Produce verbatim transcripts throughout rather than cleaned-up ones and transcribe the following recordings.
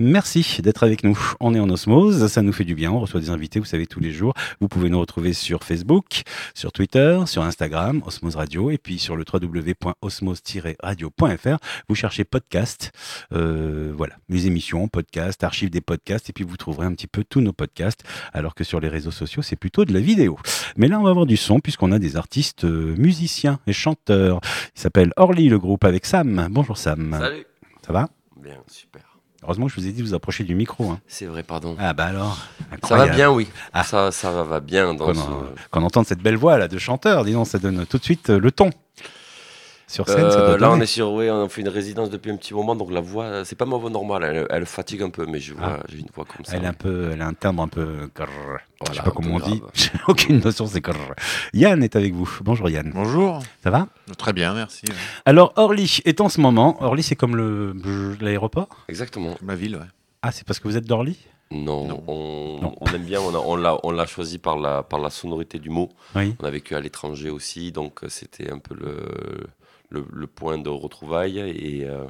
Merci d'être avec nous. On est en osmose, ça nous fait du bien. On reçoit des invités, vous savez, tous les jours. Vous pouvez nous retrouver sur Facebook, sur Twitter, sur Instagram, Osmose Radio, et puis sur le w w w point osmose tiret radio point f r. Vous cherchez podcast, euh, voilà, les émissions, podcasts, archives des podcasts, et puis vous trouverez un petit peu tous nos podcasts, alors que sur les réseaux sociaux, c'est plutôt de la vidéo. Mais là, on va avoir du son, puisqu'on a des artistes euh, musiciens et chanteurs. Il s'appelle Orly, le groupe, avec Sam. Bonjour Sam. Salut. Ça va ? Bien, super. Heureusement que je vous ai dit de vous approcher du micro. Hein. C'est vrai, pardon. Ah bah alors, ça va bien, oui. Ah. Ça, ça va, va bien. Dans qu'on, ce... en, qu'on entende cette belle voix là de chanteur, disons, ça donne tout de suite euh, le ton. Sur scène, euh, ça doit là, donner. on est sur, oui, on fait une résidence depuis un petit moment, donc la voix, c'est pas ma voix normale, elle, elle fatigue un peu, mais je vois, ah. j'ai une voix comme ça. Elle, ouais. est un peu, elle a un timbre un peu. Voilà, je sais pas comment on grave. dit. J'ai aucune notion, c'est grrr. Yann est avec vous. Bonjour Yann. Bonjour. Ça va ? Très bien, merci. Ouais. Alors Orly est en ce moment. Orly, c'est comme le l'aéroport ? Exactement. Ma ville, ouais. Ah, c'est parce que vous êtes d'Orly ? Non, non. On, non. on aime bien, on, a, on, l'a, on l'a choisi par la, par la sonorité du mot. Oui. On a vécu à l'étranger aussi, donc c'était un peu le, le, le point de retrouvailles. Et, euh,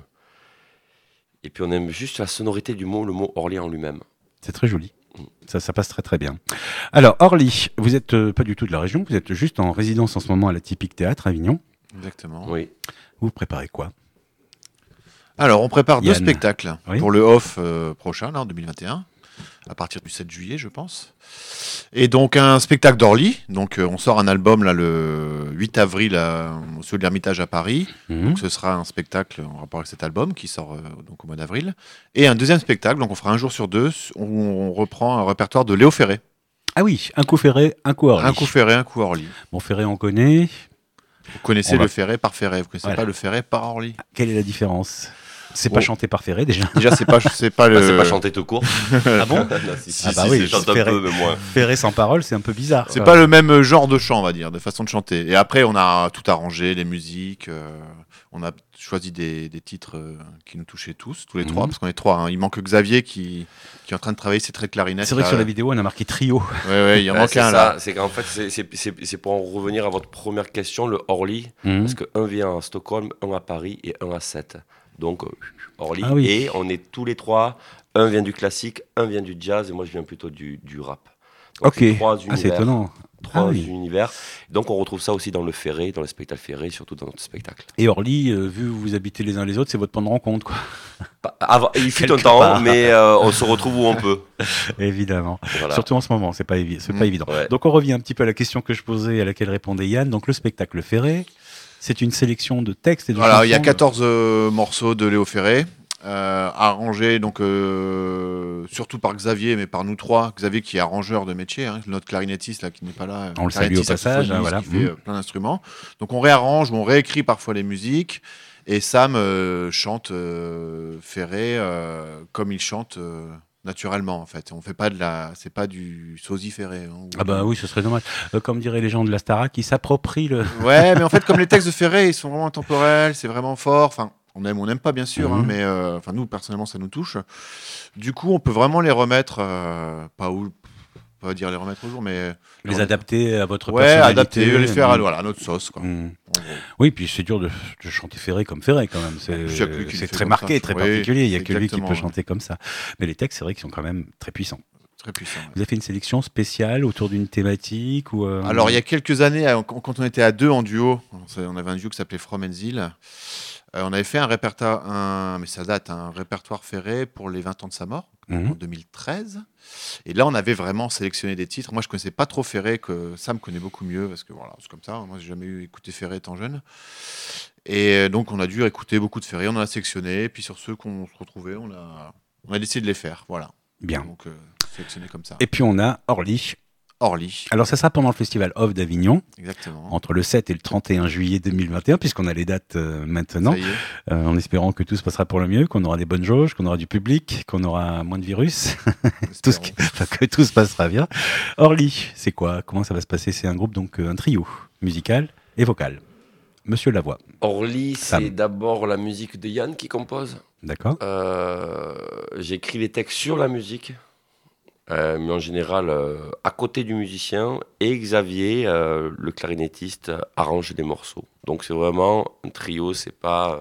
et puis on aime juste la sonorité du mot, le mot Orly en lui-même. C'est très joli. Ça, ça passe très très bien. Alors Orly, vous n'êtes euh, pas du tout de la région, vous êtes juste en résidence en ce moment à l'Atypique Théâtre à Avignon. Exactement. Oui. Vous préparez quoi ? Alors on prépare Yann. deux spectacles oui. pour le off euh, prochain, là, en deux mille vingt et un, à partir du sept juillet, je pense. Et donc un spectacle d'Orly. Donc euh, on sort un album là le huit avril à, au Studio de l'Ermitage à Paris. Mmh. Donc ce sera un spectacle en rapport avec cet album qui sort euh, donc au mois d'avril. Et un deuxième spectacle, donc on fera un jour sur deux, où on reprend un répertoire de Léo Ferré. Ah oui, un coup Ferré, un coup Orly. Un coup Ferré, un coup Orly. Bon, Ferré on connaît. Vous connaissez on le va... Ferré par Ferré, vous connaissez voilà. pas le Ferré par Orly. Quelle est la différence ? C'est bon. pas chanté par Ferré déjà. Déjà c'est pas c'est pas le bah, c'est pas chanté tout court. Ah bon? Non, si, si, ah bah si, oui, c'est chante Ferré, un peu mais moins. Ferré sans parole, c'est un peu bizarre. C'est pas le même genre de chant, on va dire, de façon de chanter. Et après on a tout arrangé, les musiques, euh, on a choisi des, des titres euh, qui nous touchaient tous, tous les mmh. trois, parce qu'on est trois. Hein. Il manque Xavier qui qui est en train de travailler ses traits de clarinette. C'est vrai là. que sur la vidéo on a marqué trio. Ouais ouais, il en ouais, manque c'est un ça, là. C'est qu'en fait c'est, c'est, c'est, c'est pour en revenir à votre première question, le Orly, mmh. parce qu'un vient à Stockholm, un à Paris et un à Sète. Donc Orly, ah oui. et on est tous les trois, un vient du classique, un vient du jazz, et moi je viens plutôt du, du rap. Donc, ok, c'est trois univers, ah, c'est étonnant. Trois ah, oui. univers. Donc on retrouve ça aussi dans le Ferré, dans le spectacle Ferré, surtout dans notre spectacle. Et Orly, euh, vu que vous habitez les uns les autres, c'est votre point de rencontre, quoi. Bah, avant, il fut un temps, part. mais euh, on se retrouve où on peut. Évidemment. Voilà. Surtout en ce moment, c'est pas, évi- c'est mmh. pas évident. Ouais. Donc on revient un petit peu à la question que je posais, à laquelle répondait Yann. Donc le spectacle Ferré, c'est une sélection de textes et de voilà, chansons. Il y a quatorze de... euh, morceaux de Léo Ferré. Euh, arrangé donc euh, surtout par Xavier, mais par nous trois. Xavier qui est arrangeur de métier, hein, notre clarinettiste là qui n'est pas là. On le salue au passage, hein, voilà. Qui fait euh, plein d'instruments. Donc on réarrange, on réécrit parfois les musiques. Et Sam euh, chante euh, Ferré euh, comme il chante euh, naturellement en fait. On fait pas de la, c'est pas du sosie Ferré. Hein, ah bah oui, ce serait dommage. Euh, comme diraient les gens de la Starac, qui s'approprient le. Ouais, mais en fait comme les textes de Ferré, ils sont vraiment intemporels, c'est vraiment fort. Enfin. On aime, on n'aime pas bien sûr, mmh. hein, mais euh, enfin nous personnellement ça nous touche. Du coup, on peut vraiment les remettre, euh, pas où, pas dire les remettre au jour, mais les remettre... adapter à votre ouais, personnalité. adapter, les faire à, voilà, à notre sauce, quoi. Mmh. Oui, puis c'est dur de, de chanter Ferré comme Ferré quand même. C'est, c'est très marqué, ça. très oui, particulier. Il n'y a que lui qui peut ouais. chanter comme ça. Mais les textes, c'est vrai qu'ils sont quand même très puissants. Très puissant. Vous avez fait une sélection spéciale autour d'une thématique ou euh... Alors il y a quelques années, quand on était à deux en duo, on avait un duo qui s'appelait From and Zill. Euh, on avait fait un répertoire, un, mais ça date, un répertoire Ferré pour les vingt ans de sa mort, mmh. en deux mille treize. Et là, on avait vraiment sélectionné des titres. Moi, je ne connaissais pas trop Ferré, que Sam connaît beaucoup mieux, parce que voilà, c'est comme ça. Moi, je n'ai jamais eu écouté Ferré étant jeune. Et donc, on a dû écouter beaucoup de Ferré, on en a sélectionné. Et puis, sur ceux qu'on se retrouvait, on a, on a décidé de les faire. Voilà. Bien. Donc, euh, sélectionné comme ça. Et puis, on a Orly. Orly. Alors ça sera pendant le festival Off d'Avignon, exactement, entre le sept et le trente et un juillet deux mille vingt et un, puisqu'on a les dates euh, maintenant, euh, en espérant que tout se passera pour le mieux, qu'on aura des bonnes jauges, qu'on aura du public, qu'on aura moins de virus, tout ce qui, enfin, que tout se passera bien. Orly, c'est quoi ? Comment ça va se passer ? C'est un groupe, donc un trio, musical et vocal. Monsieur Lavoie. Orly, c'est d'abord la musique de Yann qui compose. D'accord. Euh, j'écris les textes sur la musique. Euh, mais en général, euh, à côté du musicien, et Xavier, euh, le clarinettiste, arrange des morceaux. Donc c'est vraiment un trio, c'est pas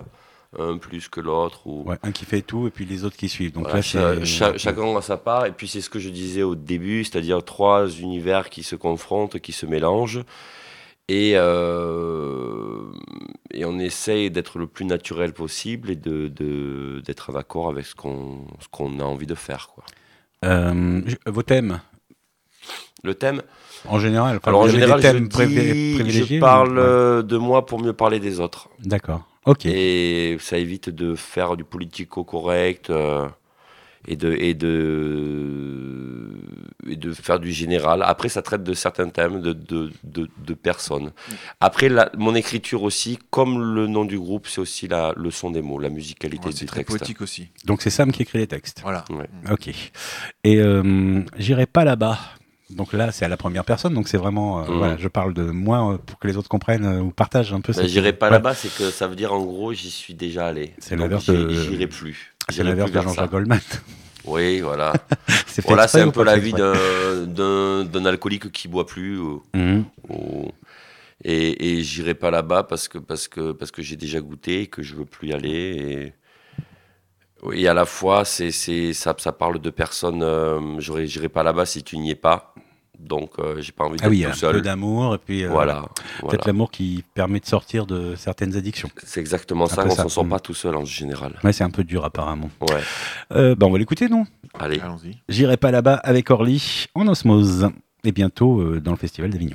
un plus que l'autre. Ou... Ouais, un qui fait tout et puis les autres qui suivent. Donc voilà, là, cha- c'est... cha- chacun a sa part. Et puis c'est ce que je disais au début, c'est-à-dire trois univers qui se confrontent, qui se mélangent. Et, euh, et on essaye d'être le plus naturel possible et de, de, d'être en accord avec ce qu'on, ce qu'on a envie de faire, quoi. Euh, vos thèmes, Le thème, en général, enfin, alors en vous avez général, des thèmes je, privi- dis, privilégiés je parle ou- ouais. euh, de moi pour mieux parler des autres. D'accord, ok. Et ça évite de faire du politico-correct euh, et, de, et, de, et de faire du général. Après, ça traite de certains thèmes, de, de, de, de personnes. Après, la, mon écriture aussi, comme le nom du groupe, c'est aussi la, le son des mots, la musicalité Ouais, du c'est très texte. poétique aussi. Donc c'est Sam qui écrit les textes. Voilà. Ouais. Ok. Et euh, j'irai pas là-bas. Donc là, c'est à la première personne, donc c'est vraiment, euh, Mhm. voilà, je parle de moi euh, pour que les autres comprennent euh, ou partagent un peu. Ben, cette- j'irai pas Ouais. là-bas, c'est que ça veut dire en gros, j'y suis déjà allé. C'est Donc, l'inverse j'y- de- J'irai plus. C'est J'irai l'inverse plus de vers ça. Jean-Jacques Goldman. Oui, voilà. C'est fait Voilà, exprès c'est un ou peu pas la fait vie exprès d'un, d'un, d'un alcoolique qui boit plus. Ou, Mhm. ou- et, et j'irai pas là-bas parce que, parce, que, parce que j'ai déjà goûté et que je veux plus y aller. Et, et à la fois, c'est, c'est, ça, ça parle de personnes. Euh, j'aurais, j'irai pas là-bas si tu n'y es pas. Donc, euh, j'ai pas envie d'être Ah oui, tout un seul. peu d'amour et puis euh, Voilà. peut-être voilà. l'amour qui permet de sortir de certaines addictions. C'est exactement Un ça, peu on ça. s'en sort Mm. pas tout seul en général. Ouais, c'est un peu dur apparemment. Ouais, Euh, bah, on va l'écouter, non? allez. Allons-y. J'irai pas là-bas avec Orly en osmose et bientôt euh, dans le Festival d'Avignon.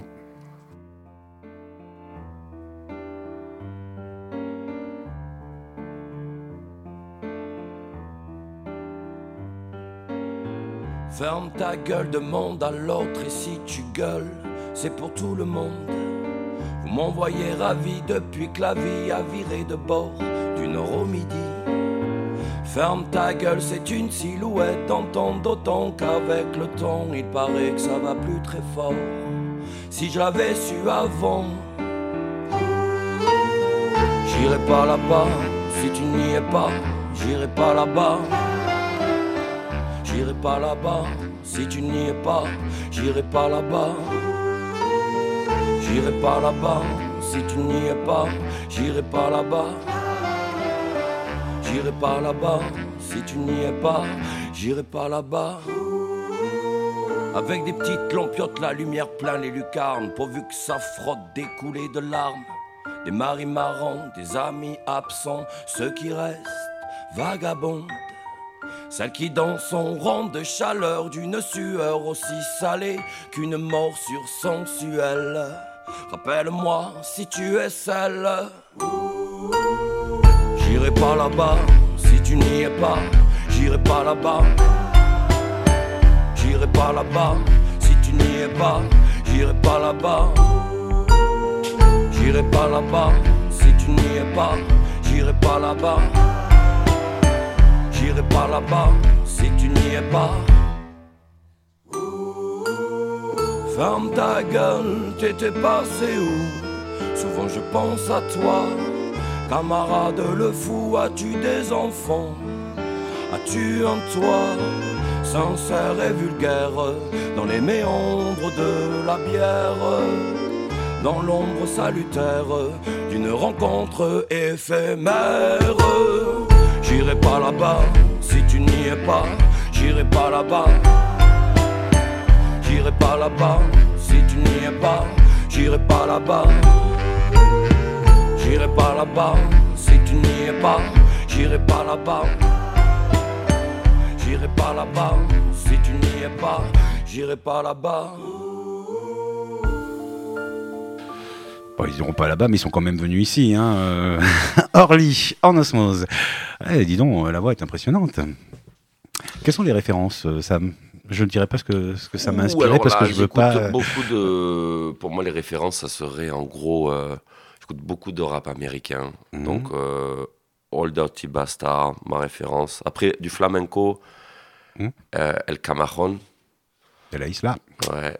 Ferme ta gueule, demande à l'autre, et si tu gueules, c'est pour tout le monde. Vous m'envoyez ravi depuis que la vie a viré de bord du nord au midi. Ferme ta gueule, c'est une silhouette, t'entends d'autant qu'avec le temps, il paraît que ça va plus très fort. Si je l'avais su avant, j'irai pas là-bas, si tu n'y es pas, j'irai pas là-bas. J'irai pas là-bas, si tu n'y es pas, j'irai pas là-bas. J'irai pas là-bas, si tu n'y es pas, j'irai pas là-bas. J'irai pas là-bas, si tu n'y es pas, j'irai pas là-bas. Avec des petites lampiottes, la lumière plein les lucarnes, pourvu que ça frotte des coulées de larmes. Des maris marrants, des amis absents, ceux qui restent vagabondes. Celle qui dans son rang de chaleur d'une sueur aussi salée qu'une morsure sensuelle. Rappelle-moi si tu es celle. J'irai pas là-bas si tu n'y es pas. J'irai pas là-bas. J'irai pas là-bas si tu n'y es pas. J'irai pas là-bas. J'irai pas là-bas si tu n'y es pas. J'irai pas là-bas. J'irai pas là-bas si tu n'y es pas. Ferme ta gueule, t'étais passé où? Souvent je pense à toi. Camarade le fou, as-tu des enfants? As-tu un toit? Sincère et vulgaire, dans les méandres de la bière, dans l'ombre salutaire d'une rencontre éphémère. J'irai pas là-bas si tu n'y es pas. J'irai pas là-bas. J'irai pas là-bas si tu n'y es pas. J'irai pas là-bas. J'irai pas là-bas si tu n'y es pas. J'irai pas là-bas. J'irai pas là-bas si tu n'y es pas. J'irai pas là-bas. Bon, ils iront pas là-bas, mais ils sont quand même venus ici. Hein. euh, Orly, en osmose. Eh, dis donc, la voix est impressionnante. Quelles sont les références, euh, Sam? Je ne dirais pas ce que, ce que ça m'a Ouh, inspiré alors parce là, que je veux j'écoute pas. beaucoup de. Pour moi, les références, ça serait en gros. euh, J'écoute beaucoup de rap américain. Mhm. Donc, euh, Old Dirty Bastard, ma référence. Après, du flamenco, Mhm. euh, El Camarón. De la Isla. Ouais.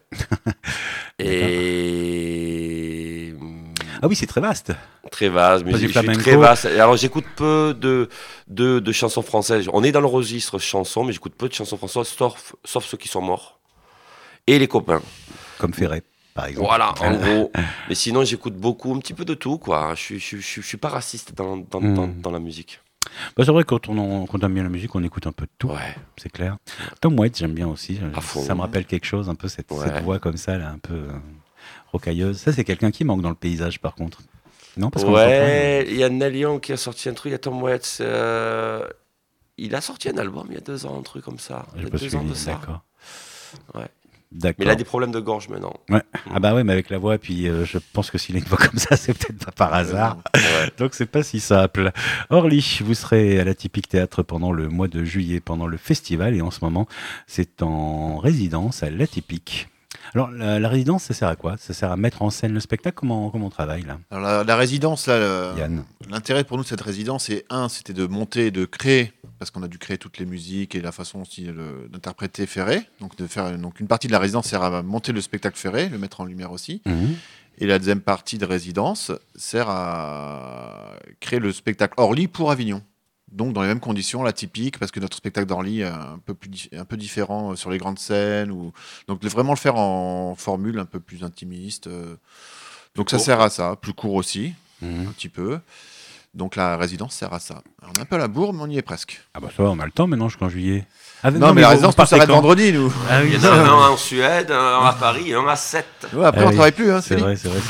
Et. Ah oui, c'est très vaste. Très vaste, Pas mais du je suis flamenco. très vaste. Alors j'écoute peu de, de, de chansons françaises. On est dans le registre chansons, mais j'écoute peu de chansons françaises, sauf, sauf ceux qui sont morts. Et les copains. Comme Ferré. par exemple. Voilà, en gros. Mais sinon, j'écoute beaucoup, un petit peu de tout, quoi. Je suis, je, je, je suis pas raciste dans, dans, mmh. dans, dans la musique. Bah, c'est vrai que quand on, quand on aime bien la musique, on écoute un peu de tout, ouais. c'est clair. Tom Waits, j'aime bien aussi. À fond. Ça me rappelle quelque chose, un peu cette, ouais. cette voix comme ça, là, un peu euh, rocailleuse. Ça, c'est quelqu'un qui manque dans le paysage, par contre. Non, parce ouais, il y a Neil Young qui a sorti un truc, il y a Tom Waits. Euh, il a sorti un album il y a deux ans, un truc comme ça. Il y a deux suivi, ans de ça. D'accord. Ouais. D'accord. Mais il a des problèmes de gorge maintenant. Ouais. Mmh. Ah bah ouais, mais avec la voix, puis euh, je pense que s'il a une voix comme ça, c'est peut-être pas par hasard. Ouais. Donc c'est pas si simple. Orly, vous serez à l'Atypique Théâtre pendant le mois de juillet, pendant le festival, et en ce moment, c'est en résidence à l'Atypique. Alors la, la résidence, ça sert à quoi ? Ça sert à mettre en scène le spectacle ? Comment, comment on travaille là ? Alors la, la résidence, là, le, Yann. L'intérêt pour nous de cette résidence, c'est un, c'était de monter, de créer, parce qu'on a dû créer toutes les musiques et la façon aussi le, d'interpréter Ferré. Donc, de faire, donc une partie de la résidence sert à monter le spectacle Ferré, le mettre en lumière aussi. Mmh. Et la deuxième partie de résidence sert à créer le spectacle Orly pour Avignon. Donc dans les mêmes conditions, l'Atypique, parce que notre spectacle d'Orly est un peu, plus, un peu différent sur les grandes scènes. Ou... Donc de vraiment le faire en formule un peu plus intimiste. Donc ça sert à ça, plus court aussi, mmh. un petit peu. Donc la résidence sert à ça. Alors, on est un peu à la bourre, mais on y est presque. Ah bah ça va, on a le temps maintenant jusqu'en juillet. Ah, non, non, mais la résidence peut s'arrêter vendredi, nous. Ah, oui, il y en a un en Suède, un à Paris, un à Sète. Ouais, après, ah, on ne oui. travaille plus. Hein, c'est, c'est vrai, c'est vrai.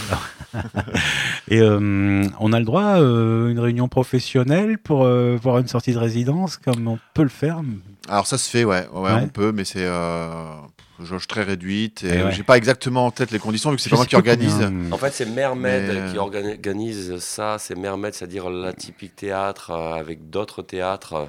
Et euh, on a le droit à euh, une réunion professionnelle pour euh, voir une sortie de résidence, comme on peut le faire. Alors ça se fait, ouais, ouais, ouais. on peut, mais c'est euh, jauge très réduite. Et et ouais. J'ai pas exactement en tête les conditions, vu que c'est pas moi qui organise. Combien... En fait, c'est Mermed mais... qui organise ça. C'est Mermed, c'est-à-dire l'Atypique Théâtre euh, avec d'autres théâtres.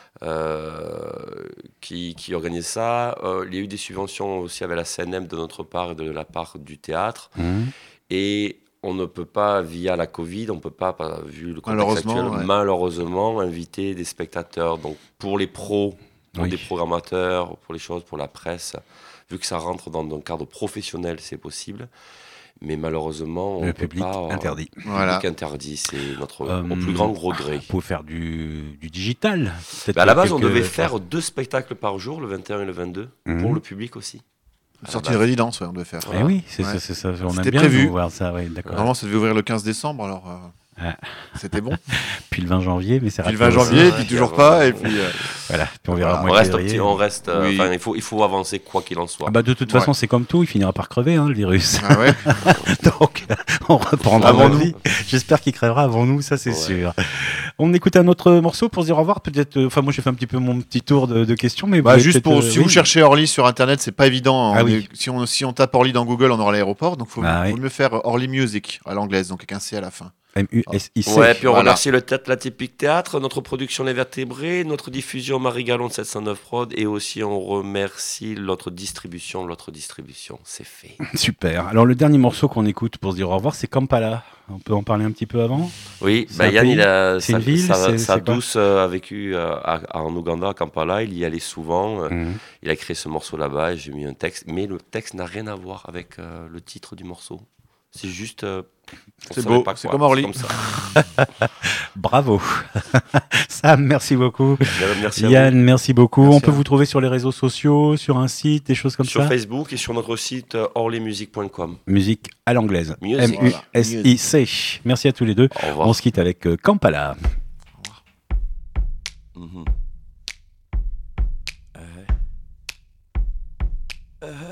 Euh, qui, qui organise ça. Euh, il y a eu des subventions aussi avec la C N M de notre part et de la part du théâtre. Mmh. Et on ne peut pas, via la Covid, on ne peut pas, vu le contexte actuel, ouais. malheureusement, inviter des spectateurs. Donc pour les pros, pour oui. des programmateurs, pour les choses, pour la presse, vu que ça rentre dans un cadre professionnel, c'est possible. Mais malheureusement, on le peut public pas, interdit. Le voilà. public interdit, c'est notre euh, au plus grand regret. Vous pouvez faire du, du digital. Bah à la base, quelques... on devait faire deux spectacles par jour, le vingt et un et le vingt-deux, mmh. pour le public aussi. Sortie de résidence, ouais, on devait faire. Eh oui, c'est, ouais. c'est, c'est ça. On C'était a bien prévu. Voir ça, ouais, d'accord. Normalement, ça devait ouvrir le quinze décembre, alors euh, ah. c'était bon. Puis le vingt janvier, mais c'est raté. Puis le vingt janvier, puis toujours pas, et puis euh... voilà. Puis on verra. On reste petit, on reste. Euh, oui. Il faut, il faut avancer quoi qu'il en soit. Ah bah de toute façon, ouais. c'est comme tout, il finira par crever, hein, le virus. Ah ouais. Donc, on reprendra avant nous. J'espère qu'il crèvera avant nous, ça c'est ouais. sûr. On écoute un autre morceau pour se dire au revoir, peut-être. Enfin, moi j'ai fait un petit peu mon petit tour de, de questions, mais bah, juste pour euh, si oui. vous cherchez Orly sur internet, c'est pas évident. Ah on oui. est, si on si on tape Orly dans Google, on aura l'aéroport, donc faut, ah faut oui. mieux faire Orly Music à l'anglaise, donc avec un C à la fin. M U S I C. Ouais, puis on voilà. remercie le théâtre l'Atypique Théâtre, notre production Les Vertébrés, notre diffusion Marie Gallon de sept cent neuf Prod, et aussi on remercie l'autre distribution, l'autre distribution, c'est fait. Super. Alors le dernier morceau qu'on écoute pour se dire au revoir, c'est Kampala. On peut en parler un petit peu avant ? Oui, bah Yann, il a, c'est sa, une ville, sa, c'est, sa c'est douce a vécu euh, à, à, en Ouganda, à Kampala, il y allait souvent, euh, mmh. il a créé ce morceau là-bas, et j'ai mis un texte, mais le texte n'a rien à voir avec euh, le titre du morceau. C'est juste... Euh, c'est beau, pas c'est comme Orly. C'est comme ça. Bravo. Sam, merci beaucoup. Merci Yann, merci beaucoup. Merci On peut vous trouver sur les réseaux sociaux, sur un site, des choses comme sur ça. Sur Facebook et sur notre site euh, orly music point com. Musique à l'anglaise. M U S I C. Voilà. Merci à tous les deux. On se quitte avec euh, Kampala. Au revoir. Mm-hmm. uh-huh. Uh-huh.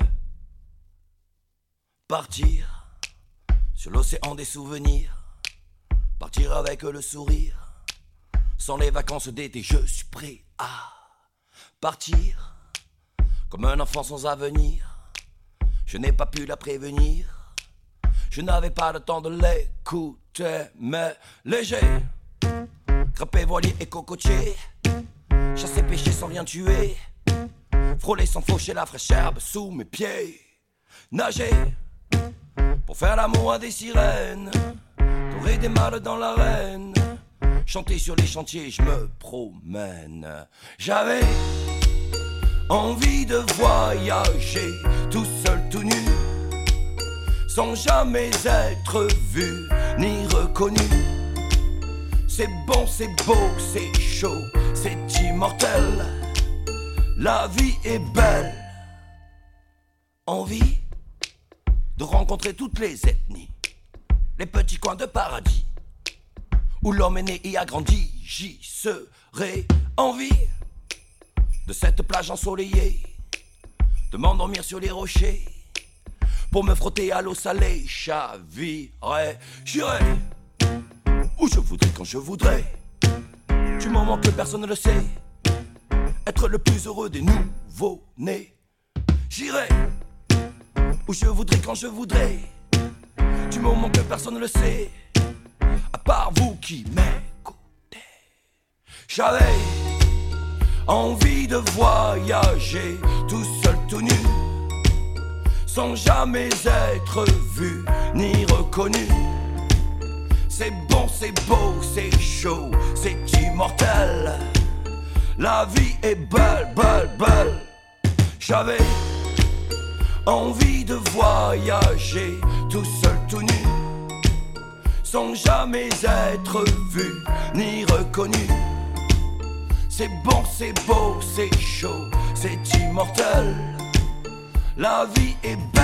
Partir sur l'océan des souvenirs, partir avec le sourire, sans les vacances d'été, je suis prêt à partir, comme un enfant sans avenir, je n'ai pas pu la prévenir, je n'avais pas le temps de l'écouter, mais léger, crapé, voilier et cocotier, chasser, pêcher sans rien tuer, frôler sans faucher la fraîche herbe sous mes pieds, nager, pour faire l'amour à des sirènes, dorer des mâles dans l'arène, chanter sur les chantiers, je me promène. J'avais envie de voyager, tout seul, tout nu, sans jamais être vu ni reconnu. C'est bon, c'est beau, c'est chaud, c'est immortel, la vie est belle. Envie de rencontrer toutes les ethnies, les petits coins de paradis, où l'homme est né et a grandi. J'y serai en vie de cette plage ensoleillée, de m'endormir sur les rochers, pour me frotter à l'eau salée. Chavirai, j'irai où je voudrais quand je voudrais, du moment que personne ne le sait, être le plus heureux des nouveaux-nés. J'irai où je voudrais quand je voudrais, du moment que personne ne le sait, à part vous qui m'écoutez. J'avais envie de voyager tout seul tout nu, sans jamais être vu ni reconnu. C'est bon, c'est beau, c'est chaud, c'est immortel. La vie est belle, belle, belle. J'avais envie de voyager tout seul tout nu, sans jamais être vu ni reconnu. C'est bon, c'est beau, c'est chaud, c'est immortel. La vie est belle.